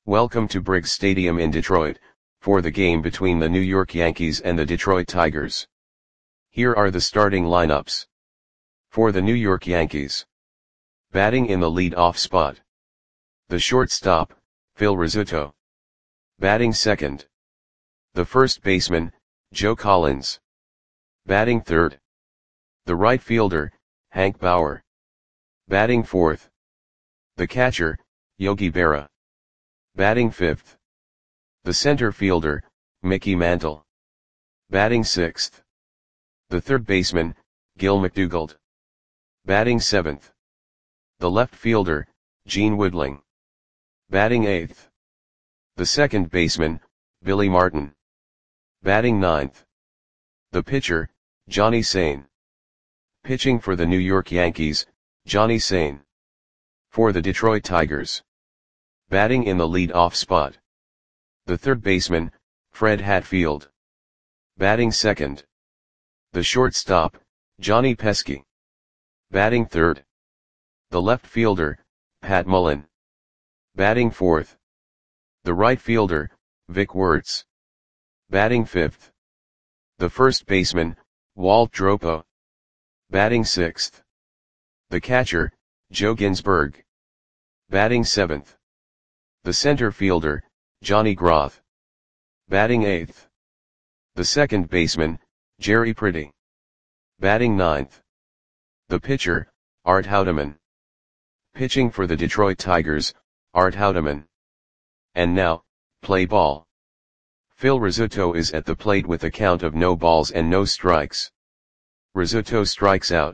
Welcome to Briggs Stadium in Detroit, for the game between the New York Yankees and the Detroit Tigers. Here are the starting lineups. For the New York Yankees. Batting in the lead-off spot. The shortstop, Phil Rizzuto. Batting second. The first baseman, Joe Collins. Batting third. The right fielder, Hank Bauer. Batting fourth. The catcher, Yogi Berra. Batting fifth. The center fielder, Mickey Mantle. Batting sixth. The third baseman, Gil McDougald. Batting seventh. The left fielder, Gene Woodling. Batting eighth. The second baseman, Billy Martin. Batting ninth. The pitcher, Johnny Sain. Pitching for the New York Yankees, Johnny Sain. For the Detroit Tigers. Batting in the lead-off spot. The third baseman, Fred Hatfield. Batting second. The shortstop, Johnny Pesky. Batting third. The left fielder, Pat Mullen. Batting fourth. The right fielder, Vic Wertz. Batting fifth. The first baseman, Walt Dropo. Batting sixth. The catcher, Joe Ginsberg. Batting seventh. The center fielder, Johnny Groth. Batting eighth. The second baseman, Jerry Pretty. Batting ninth. The pitcher, Art Houdeman. Pitching for the Detroit Tigers, Art Houdeman. And now, play ball. Phil Rizzuto is at the plate with a count of no balls and no strikes. Rizzuto strikes out.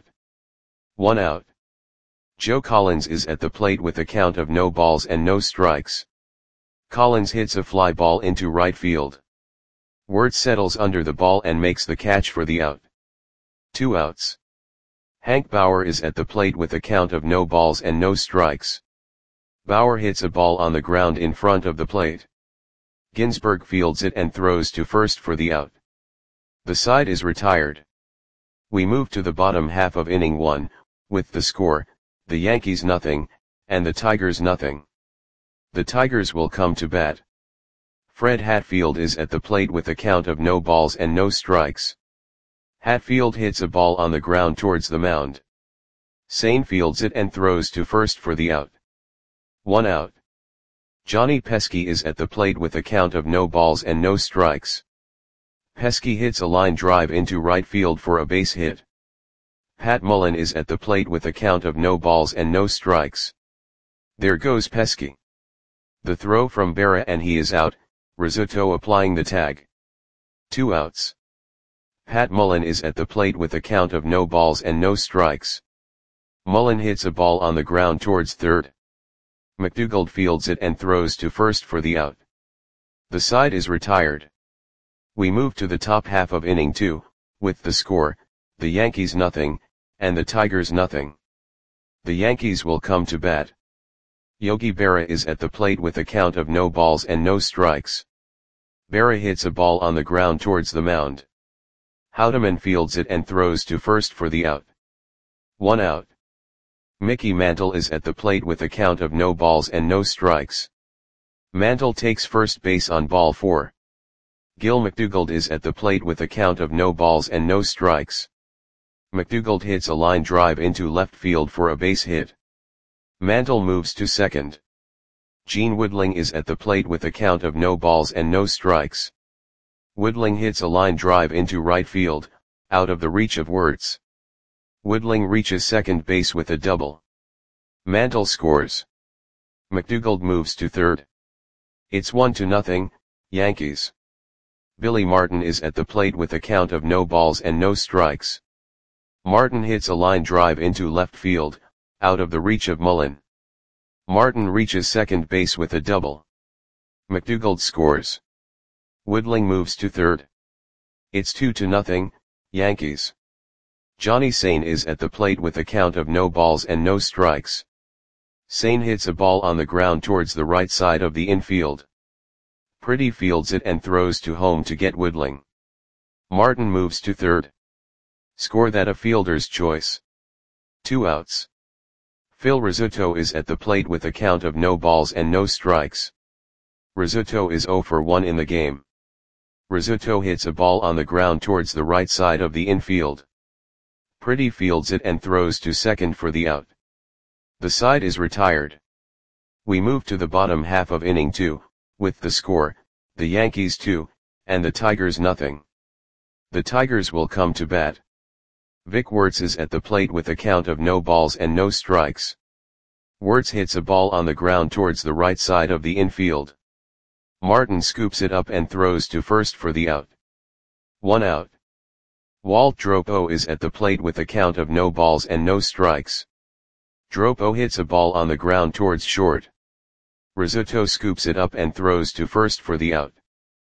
1 out. Joe Collins is at the plate with a count of no balls and no strikes. Collins hits a fly ball into right field. Wertz settles under the ball and makes the catch for the out. 2 outs. Hank Bauer is at the plate with a count of no balls and no strikes. Bauer hits a ball on the ground in front of the plate. Ginsberg fields it and throws to first for the out. The side is retired. We move to the bottom half of inning 1, with the score, the Yankees nothing, and the Tigers nothing. The Tigers will come to bat. Fred Hatfield is at the plate with a count of no balls and no strikes. Hatfield hits a ball on the ground towards the mound. Sain fields it and throws to first for the out. 1 out. Johnny Pesky is at the plate with a count of no balls and no strikes. Pesky hits a line drive into right field for a base hit. Pat Mullen is at the plate with a count of no balls and no strikes. There goes Pesky. The throw from Berra and he is out, Rizzuto applying the tag. 2 outs. Pat Mullen is at the plate with a count of no balls and no strikes. Mullen hits a ball on the ground towards third. McDougald fields it and throws to first for the out. The side is retired. We move to the top half of inning 2, with the score, the Yankees nothing, and the Tigers nothing. The Yankees will come to bat. Yogi Berra is at the plate with a count of no balls and no strikes. Berra hits a ball on the ground towards the mound. Houdeman fields it and throws to first for the out. 1 out. Mickey Mantle is at the plate with a count of no balls and no strikes. Mantle takes first base on ball 4. Gil McDougald is at the plate with a count of no balls and no strikes. McDougald hits a line drive into left field for a base hit. Mantle moves to second. Gene Woodling is at the plate with a count of no balls and no strikes. Woodling hits a line drive into right field, out of the reach of Wertz. Woodling reaches second base with a double. Mantle scores. McDougald moves to third. It's 1-0, Yankees. Billy Martin is at the plate with a count of no balls and no strikes. Martin hits a line drive into left field, out of the reach of Mullen. Martin reaches second base with a double. McDougald scores. Woodling moves to third. It's 2-0, Yankees. Johnny Sain is at the plate with a count of no balls and no strikes. Sain hits a ball on the ground towards the right side of the infield. Pretty fields it and throws to home to get Woodling. Martin moves to third. Score that a fielder's choice. 2 outs. Phil Rizzuto is at the plate with a count of no balls and no strikes. Rizzuto is 0 for 1 in the game. Rizzuto hits a ball on the ground towards the right side of the infield. Pretty fields it and throws to second for the out. The side is retired. We move to the bottom half of inning 2, with the score, the Yankees 2, and the Tigers nothing. The Tigers will come to bat. Vic Wertz is at the plate with a count of no balls and no strikes. Wertz hits a ball on the ground towards the right side of the infield. Martin scoops it up and throws to first for the out. 1 out. Walt Dropo is at the plate with a count of no balls and no strikes. Dropo hits a ball on the ground towards short. Rizzuto scoops it up and throws to first for the out.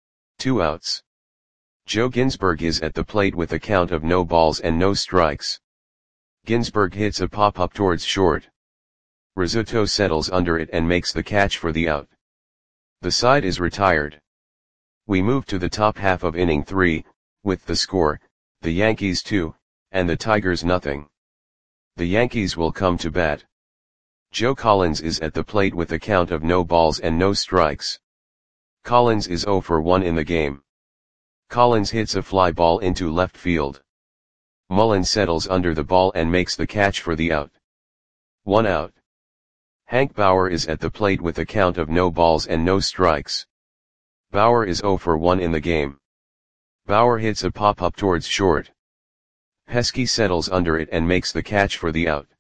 2 outs. Joe Ginsberg is at the plate with a count of no balls and no strikes. Ginsberg hits a pop-up towards short. Rizzuto settles under it and makes the catch for the out. The side is retired. We move to the top half of inning 3, with the score, the Yankees 2, and the Tigers nothing. The Yankees will come to bat. Joe Collins is at the plate with a count of no balls and no strikes. Collins is 0 for 1 in the game. Collins hits a fly ball into left field. Mullen settles under the ball and makes the catch for the out. 1 out. Hank Bauer is at the plate with a count of no balls and no strikes. Bauer is 0 for 1 in the game. Bauer hits a pop-up towards short. Pesky settles under it and makes the catch for the out.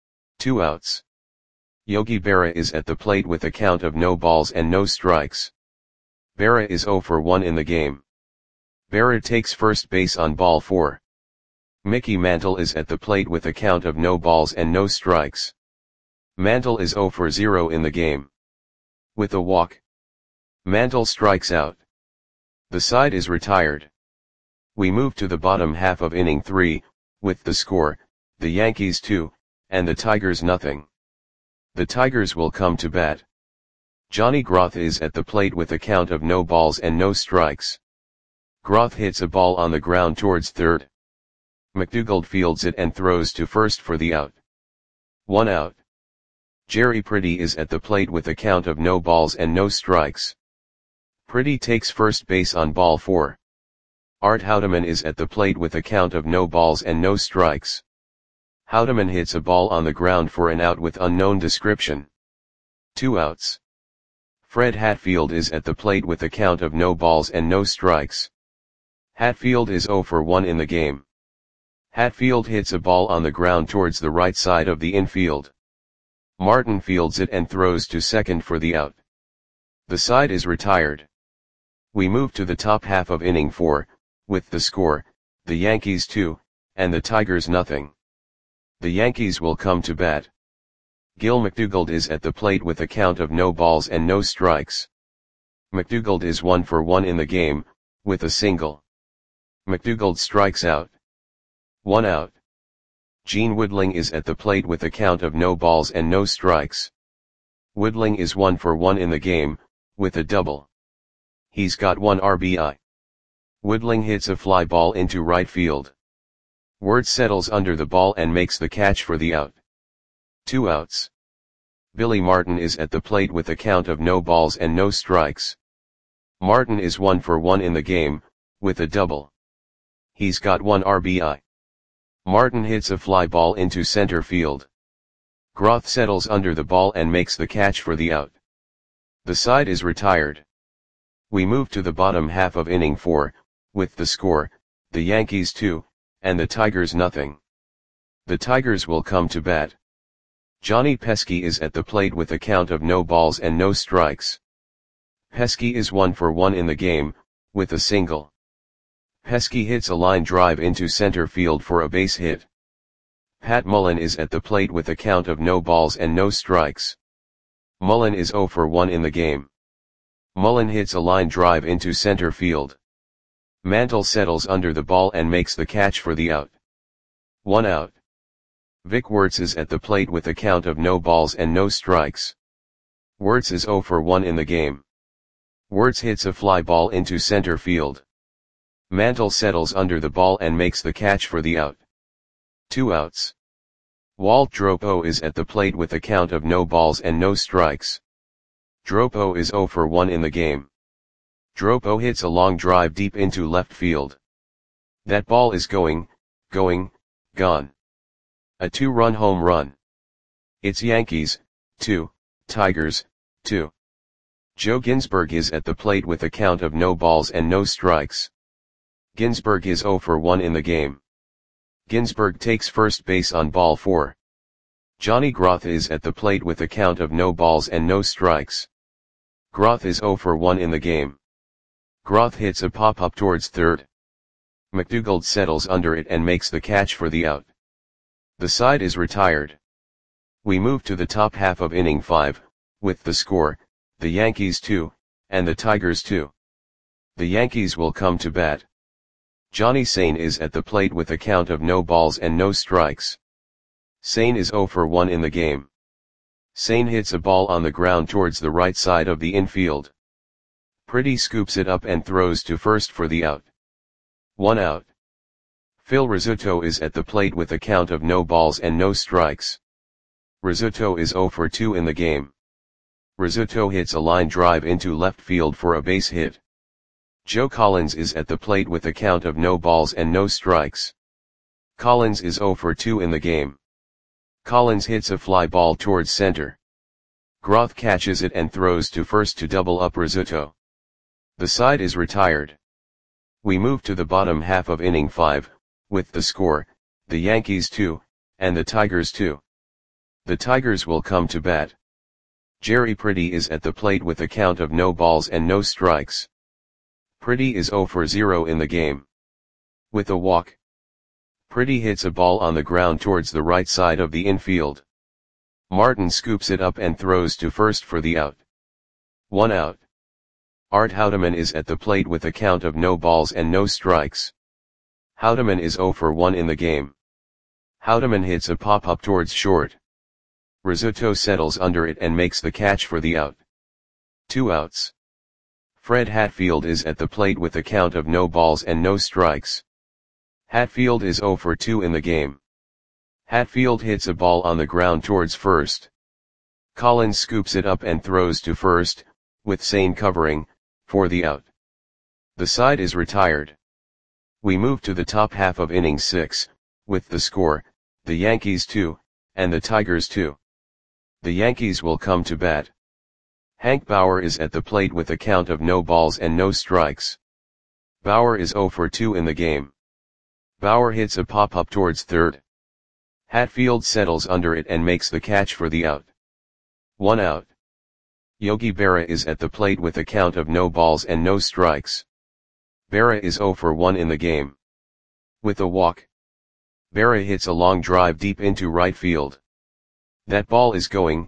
2 outs. Yogi Berra is at the plate with a count of no balls and no strikes. Berra is 0 for 1 in the game. Berra takes first base on ball 4. Mickey Mantle is at the plate with a count of no balls and no strikes. Mantle is 0 for 0 in the game. With a walk, Mantle strikes out. The side is retired. We move to the bottom half of inning 3, with the score, the Yankees 2, and the Tigers nothing. The Tigers will come to bat. Johnny Groth is at the plate with a count of no balls and no strikes. Groth hits a ball on the ground towards third. McDougald fields it and throws to first for the out. 1 out. Jerry Pretty is at the plate with a count of no balls and no strikes. Pretty takes first base on ball 4. Art Houdeman is at the plate with a count of no balls and no strikes. Houdeman hits a ball on the ground for an out with unknown description. 2 outs. Fred Hatfield is at the plate with a count of no balls and no strikes. Hatfield is 0 for 1 in the game. Hatfield hits a ball on the ground towards the right side of the infield. Martin fields it and throws to second for the out. The side is retired. We move to the top half of inning 4, with the score, the Yankees 2, and the Tigers nothing. The Yankees will come to bat. Gil McDougald is at the plate with a count of no balls and no strikes. McDougald is 1 for 1 in the game, with a single. McDougald strikes out. 1 out. Gene Woodling is at the plate with a count of no balls and no strikes. Woodling is 1 for 1 in the game, with a double. He's got 1 RBI. Woodling hits a fly ball into right field. Wertz settles under the ball and makes the catch for the out. 2 outs. Billy Martin is at the plate with a count of no balls and no strikes. Martin is 1 for 1 in the game, with a double. He's got 1 RBI. Martin hits a fly ball into center field. Groth settles under the ball and makes the catch for the out. The side is retired. We move to the bottom half of inning 4, with the score, the Yankees 2, and the Tigers nothing. The Tigers will come to bat. Johnny Pesky is at the plate with a count of no balls and no strikes. Pesky is 1 for 1 in the game, with a single. Pesky hits a line drive into center field for a base hit. Pat Mullen is at the plate with a count of no balls and no strikes. Mullen is 0 for 1 in the game. Mullen hits a line drive into center field. Mantle settles under the ball and makes the catch for the out. 1 out. Vic Wertz is at the plate with a count of no balls and no strikes. Wertz is 0 for 1 in the game. Wertz hits a fly ball into center field. Mantle settles under the ball and makes the catch for the out. 2 outs. Walt Dropo is at the plate with a count of no balls and no strikes. Dropo is 0 for 1 in the game. Dropo hits a long drive deep into left field. That ball is going, gone. A 2-run home run. It's Yankees, 2, Tigers, 2. Joe Ginsberg is at the plate with a count of no balls and no strikes. Ginsberg is 0 for 1 in the game. Ginsberg takes first base on ball 4. Johnny Groth is at the plate with a count of no balls and no strikes. Groth is 0 for 1 in the game. Groth hits a pop-up towards third. McDougald settles under it and makes the catch for the out. The side is retired. We move to the top half of inning 5, with the score, the Yankees 2, and the Tigers 2. The Yankees will come to bat. Johnny Sain is at the plate with a count of no balls and no strikes. Sain is 0 for 1 in the game. Sain hits a ball on the ground towards the right side of the infield. Pretty scoops it up and throws to first for the out. 1 out. Phil Rizzuto is at the plate with a count of no balls and no strikes. Rizzuto is 0 for 2 in the game. Rizzuto hits a line drive into left field for a base hit. Joe Collins is at the plate with a count of no balls and no strikes. Collins is 0 for 2 in the game. Collins hits a fly ball towards center. Groth catches it and throws to first to double up Rizzuto. The side is retired. We move to the bottom half of inning 5, with the score, the Yankees 2, and the Tigers 2. The Tigers will come to bat. Jerry Pretty is at the plate with a count of no balls and no strikes. Pretty is 0 for 0 in the game. With a walk. Pretty hits a ball on the ground towards the right side of the infield. Martin scoops it up and throws to first for the out. 1 out. Art Houdeman is at the plate with a count of no balls and no strikes. Houdeman is 0 for 1 in the game. Houdeman hits a pop-up towards short. Rizzuto settles under it and makes the catch for the out. 2 outs. Fred Hatfield is at the plate with a count of no balls and no strikes. Hatfield is 0 for 2 in the game. Hatfield hits a ball on the ground towards first. Collins scoops it up and throws to first, with Sain covering, for the out. The side is retired. We move to the top half of inning 6, with the score, the Yankees 2, and the Tigers 2. The Yankees will come to bat. Hank Bauer is at the plate with a count of no balls and no strikes. Bauer is 0 for 2 in the game. Bauer hits a pop-up towards third. Hatfield settles under it and makes the catch for the out. 1 out. Yogi Berra is at the plate with a count of no balls and no strikes. Berra is 0 for 1 in the game. With a walk. Berra hits a long drive deep into right field. That ball is going,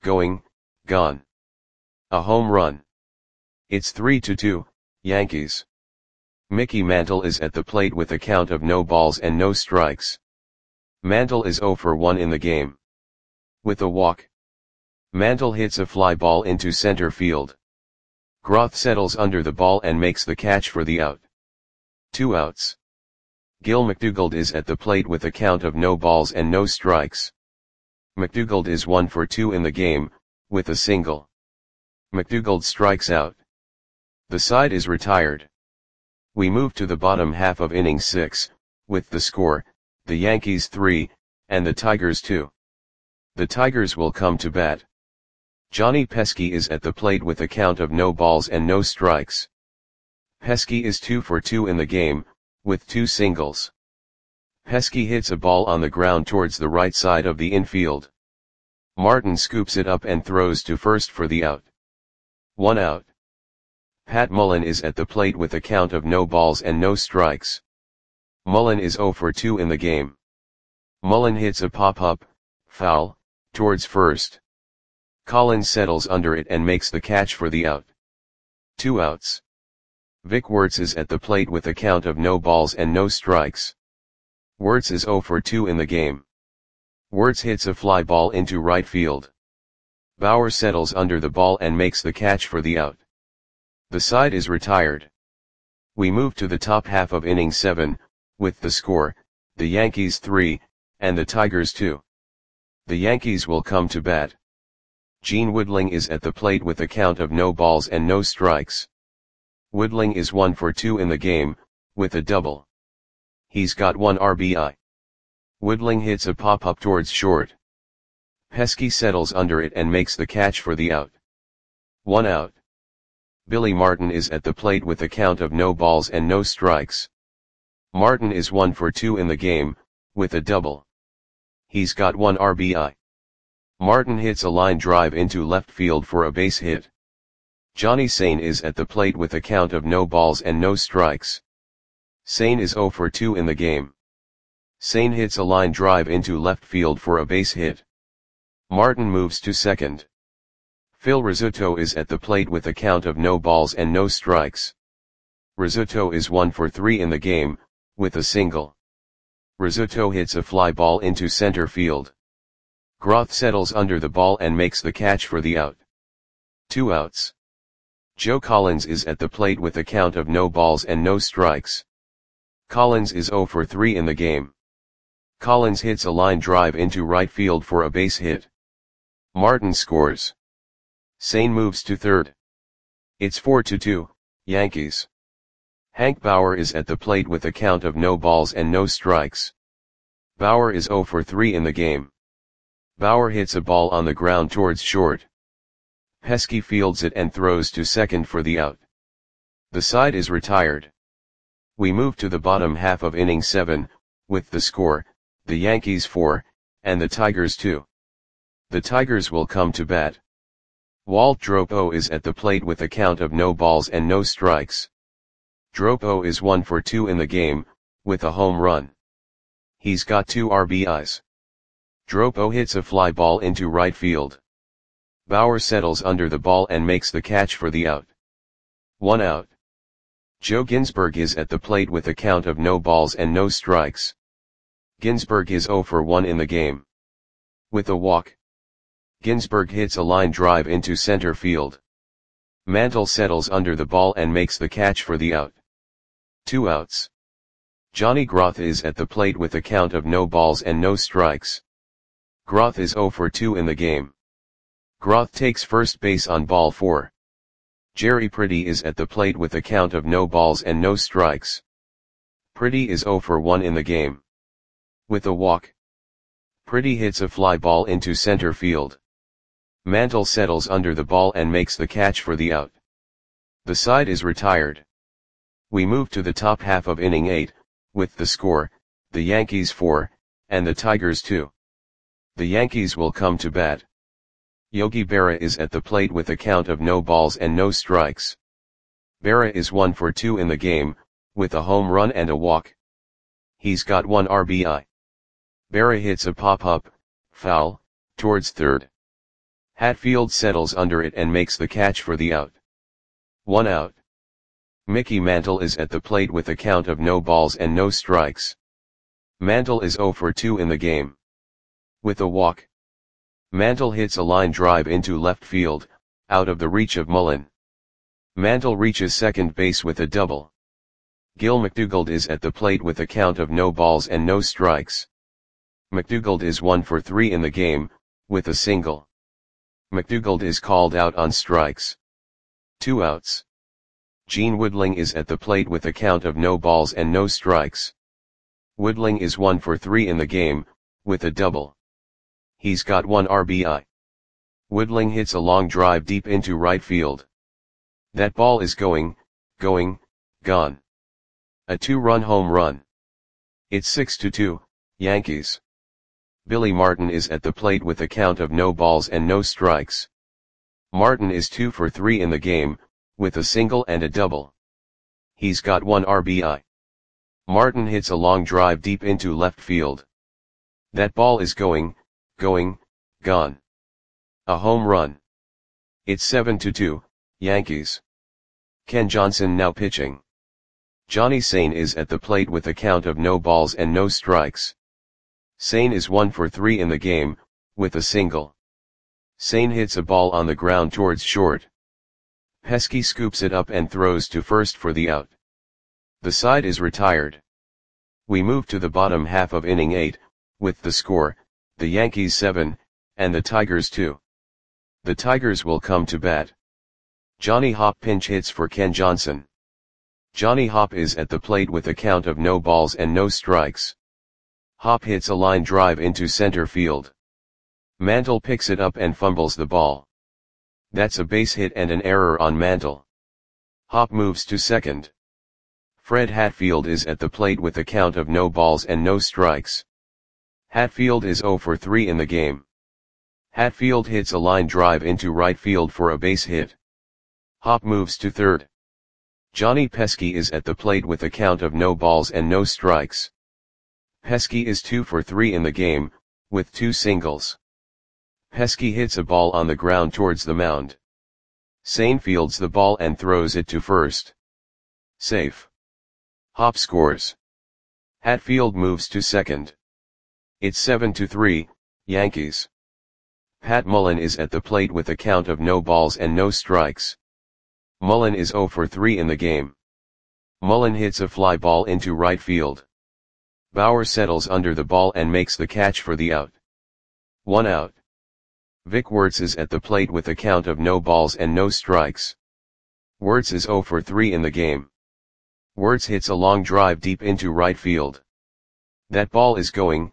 gone. A home run. It's 3-2, Yankees. Mickey Mantle is at the plate with a count of no balls and no strikes. Mantle is 0 for 1 in the game. With a walk. Mantle hits a fly ball into center field. Groth settles under the ball and makes the catch for the out. 2 outs. Gil McDougald is at the plate with a count of no balls and no strikes. McDougald is 1 for 2 in the game, with a single. McDougald strikes out. The side is retired. We move to the bottom half of inning 6, with the score, the Yankees 3, and the Tigers 2. The Tigers will come to bat. Johnny Pesky is at the plate with a count of no balls and no strikes. Pesky is 2 for 2 in the game, with 2 singles. Pesky hits a ball on the ground towards the right side of the infield. Martin scoops it up and throws to first for the out. 1 out. Pat Mullen is at the plate with a count of no balls and no strikes. Mullen is 0 for 2 in the game. Mullen hits a pop-up, foul, towards first. Collins settles under it and makes the catch for the out. 2 outs. Vic Wertz is at the plate with a count of no balls and no strikes. Wertz is 0 for 2 in the game. Wertz hits a fly ball into right field. Bauer settles under the ball and makes the catch for the out. The side is retired. We move to the top half of inning 7, with the score, the Yankees 3, and the Tigers 2. The Yankees will come to bat. Gene Woodling is at the plate with a count of no balls and no strikes. Woodling is 1 for 2 in the game, with a double. He's got 1 RBI. Woodling hits a pop-up towards short. Pesky settles under it and makes the catch for the out. 1 out. Billy Martin is at the plate with a count of no balls and no strikes. Martin is 1 for 2 in the game, with a double. He's got 1 RBI. Martin hits a line drive into left field for a base hit. Johnny Sain is at the plate with a count of no balls and no strikes. Sain is 0 for 2 in the game. Sain hits a line drive into left field for a base hit. Martin moves to second. Phil Rizzuto is at the plate with a count of no balls and no strikes. Rizzuto is 1 for 3 in the game, with a single. Rizzuto hits a fly ball into center field. Groth settles under the ball and makes the catch for the out. 2 outs. Joe Collins is at the plate with a count of no balls and no strikes. Collins is 0 for 3 in the game. Collins hits a line drive into right field for a base hit. Martin scores. Sain moves to third. It's 4-2, Yankees. Hank Bauer is at the plate with a count of no balls and no strikes. Bauer is 0 for 3 in the game. Bauer hits a ball on the ground towards short. Pesky fields it and throws to second for the out. The side is retired. We move to the bottom half of inning 7, with the score, the Yankees 4, and the Tigers 2. The Tigers will come to bat. Walt Dropo is at the plate with a count of no balls and no strikes. Dropo is 1 for 2 in the game, with a home run. He's got 2 RBIs. Dropo hits a fly ball into right field. Bauer settles under the ball and makes the catch for the out. 1 out. Joe Ginsberg is at the plate with a count of no balls and no strikes. Ginsberg is 0 for 1 in the game. With a walk. Ginsberg hits a line drive into center field. Mantle settles under the ball and makes the catch for the out. 2 outs. Johnny Groth is at the plate with a count of no balls and no strikes. Groth is 0 for 2 in the game. Groth takes first base on ball 4. Jerry Pretty is at the plate with a count of no balls and no strikes. Pretty is 0 for 1 in the game. With a walk. Pretty hits a fly ball into center field. Mantle settles under the ball and makes the catch for the out. The side is retired. We move to the top half of inning 8, with the score, the Yankees 4, and the Tigers 2. The Yankees will come to bat. Yogi Berra is at the plate with a count of no balls and no strikes. Berra is 1 for 2 in the game, with a home run and a walk. He's got 1 RBI. Berra hits a pop-up, foul, towards third. Hatfield settles under it and makes the catch for the out. 1 out. Mickey Mantle is at the plate with a count of no balls and no strikes. Mantle is 0 for 2 in the game. With a walk. Mantle hits a line drive into left field, out of the reach of Mullen. Mantle reaches second base with a double. Gil McDougald is at the plate with a count of no balls and no strikes. McDougald is 1 for 3 in the game, with a single. McDougald is called out on strikes. 2 outs. Gene Woodling is at the plate with a count of no balls and no strikes. Woodling is 1 for 3 in the game, with a double. He's got 1 RBI. Woodling hits a long drive deep into right field. That ball is going, gone. A 2-run home run. It's 6-2, Yankees. Billy Martin is at the plate with a count of no balls and no strikes. Martin is 2 for 3 in the game, with a single and a double. He's got 1 RBI. Martin hits a long drive deep into left field. That ball is going, gone. A home run. It's 7-2, Yankees. Ken Johnson now pitching. Johnny Sain is at the plate with a count of no balls and no strikes. Sain is 1 for 3 in the game, with a single. Sain hits a ball on the ground towards short. Pesky scoops it up and throws to first for the out. The side is retired. We move to the bottom half of inning 8, with the score, the Yankees 7, and the Tigers 2. The Tigers will come to bat. Johnny Hopp pinch hits for Ken Johnson. Johnny Hopp is at the plate with a count of no balls and no strikes. Hopp hits a line drive into center field. Mantle picks it up and fumbles the ball. That's a base hit and an error on Mantle. Hopp moves to second. Fred Hatfield is at the plate with a count of no balls and no strikes. Hatfield is 0 for 3 in the game. Hatfield hits a line drive into right field for a base hit. Hopp moves to third. Johnny Pesky is at the plate with a count of no balls and no strikes. Pesky is 2 for 3 in the game, with 2 singles. Pesky hits a ball on the ground towards the mound. Sane fields the ball and throws it to first. Safe. Hopp scores. Hatfield moves to second. It's 7-3, Yankees. Pat Mullen is at the plate with a count of no balls and no strikes. Mullen is 0 for 3 in the game. Mullen hits a fly ball into right field. Bauer settles under the ball and makes the catch for the out. 1 out. Vic Wertz is at the plate with a count of no balls and no strikes. Wertz is 0 for 3 in the game. Wertz hits a long drive deep into right field. That ball is gone.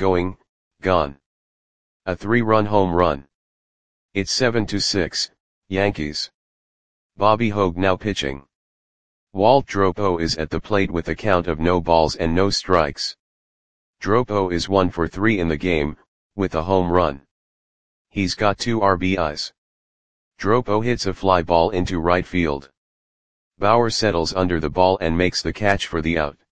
A 3-run home run. It's 7-6, Yankees. Bobby Hogue now pitching. Walt Dropo is at the plate with a count of no balls and no strikes. Dropo is 1 for 3 in the game, with a home run. He's got 2 RBIs. Dropo hits a fly ball into right field. Bauer settles under the ball and makes the catch for the out.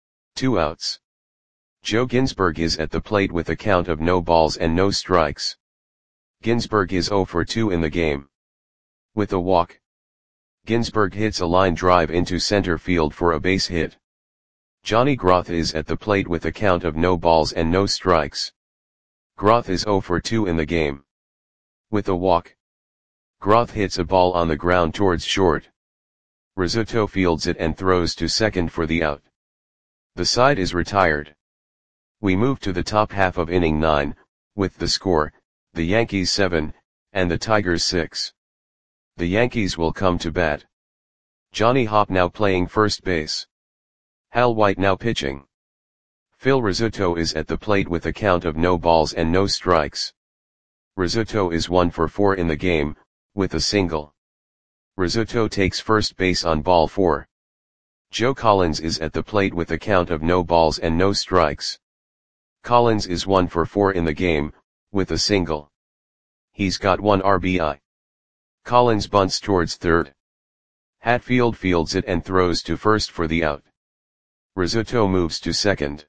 2 outs. Joe Ginsberg is at the plate with a count of no balls and no strikes. Ginsberg is 0 for 2 in the game. With a walk. Ginsberg hits a line drive into center field for a base hit. Johnny Groth is at the plate with a count of no balls and no strikes. Groth is 0 for 2 in the game. With a walk. Groth hits a ball on the ground towards short. Rizzuto fields it and throws to second for the out. The side is retired. We move to the top half of inning 9, with the score, the Yankees 7, and the Tigers 6. The Yankees will come to bat. Johnny Hopp now playing first base. Hal White now pitching. Phil Rizzuto is at the plate with a count of no balls and no strikes. Rizzuto is 1 for 4 in the game, with a single. Rizzuto takes first base on ball 4. Joe Collins is at the plate with a count of no balls and no strikes. Collins is 1 for 4 in the game, with a single. He's got 1 RBI. Collins bunts towards third. Hatfield fields it and throws to first for the out. Rizzuto moves to second.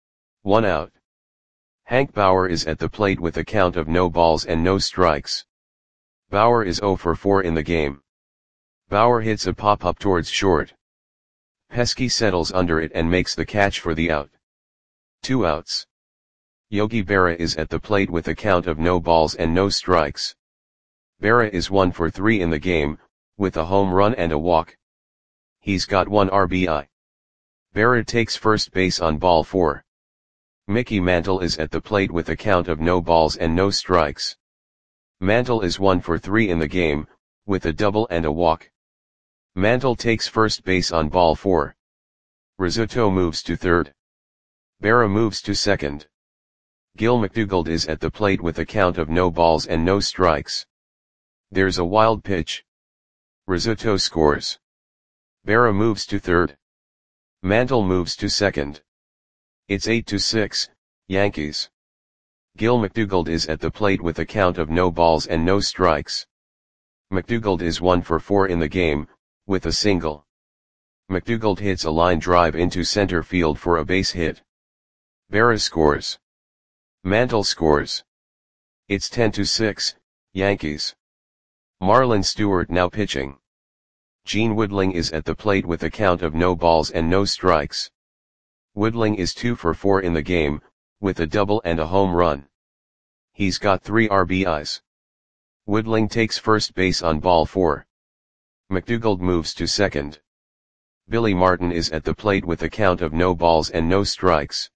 1 out. Hank Bauer is at the plate with a count of no balls and no strikes. Bauer is 0 for 4 in the game. Bauer hits a pop-up towards short. Pesky settles under it and makes the catch for the out. 2 outs. Yogi Berra is at the plate with a count of no balls and no strikes. Berra is 1 for 3 in the game, with a home run and a walk. He's got 1 RBI. Berra takes first base on ball 4. Mickey Mantle is at the plate with a count of no balls and no strikes. Mantle is 1 for 3 in the game, with a double and a walk. Mantle takes first base on ball 4. Rizzuto moves to third. Berra moves to second. Gil McDougald is at the plate with a count of no balls and no strikes. There's a wild pitch. Rizzuto scores. Berra moves to third. Mantle moves to second. It's 8-6, Yankees. Gil McDougald is at the plate with a count of no balls and no strikes. McDougald is 1 for 4 in the game, with a single. McDougald hits a line drive into center field for a base hit. Berra scores. Mantle scores. It's 10-6, Yankees. Marlon Stewart now pitching. Gene Woodling is at the plate with a count of no balls and no strikes. Woodling is 2 for 4 in the game, with a double and a home run. He's got 3 RBIs. Woodling takes first base on ball 4. McDougald moves to second. Billy Martin is at the plate with a count of no balls and no strikes.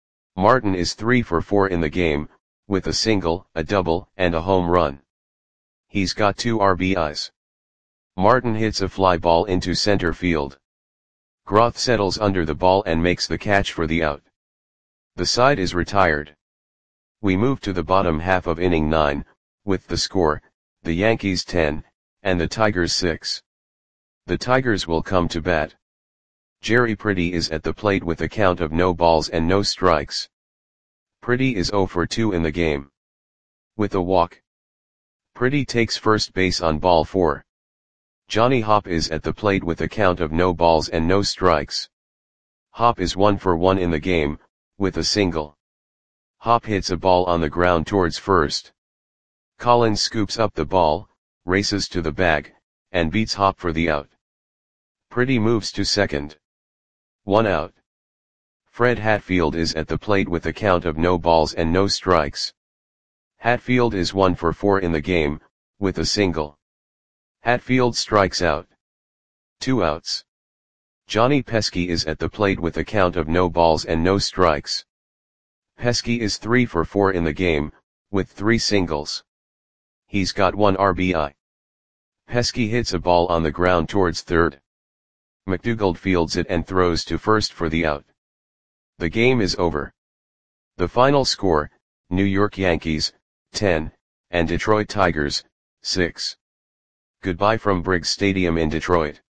Martin is 3 for 4 in the game, with a single, a double, and a home run. He's got 2 RBIs. Martin hits a fly ball into center field. Groth settles under the ball and makes the catch for the out. The side is retired. We move to the bottom half of inning 9, with the score, the Yankees 10, and the Tigers 6. The Tigers will come to bat. Jerry Pretty is at the plate with a count of no balls and no strikes. Pretty is 0 for 2 in the game. With a walk. Pretty takes first base on ball 4. Johnny Hopp is at the plate with a count of no balls and no strikes. Hopp is 1 for 1 in the game, with a single. Hopp hits a ball on the ground towards first. Collins scoops up the ball, races to the bag, and beats Hopp for the out. Pretty moves to second. 1 out. Fred Hatfield is at the plate with a count of no balls and no strikes. Hatfield is 1 for 4 in the game, with a single. Hatfield strikes out. 2 outs. Johnny Pesky is at the plate with a count of no balls and no strikes. Pesky is 3 for 4 in the game, with 3 singles. He's got 1 RBI. Pesky hits a ball on the ground towards third. McDougald fields it and throws to first for the out. The game is over. The final score, New York Yankees, 10, and Detroit Tigers, 6. Goodbye from Briggs Stadium in Detroit.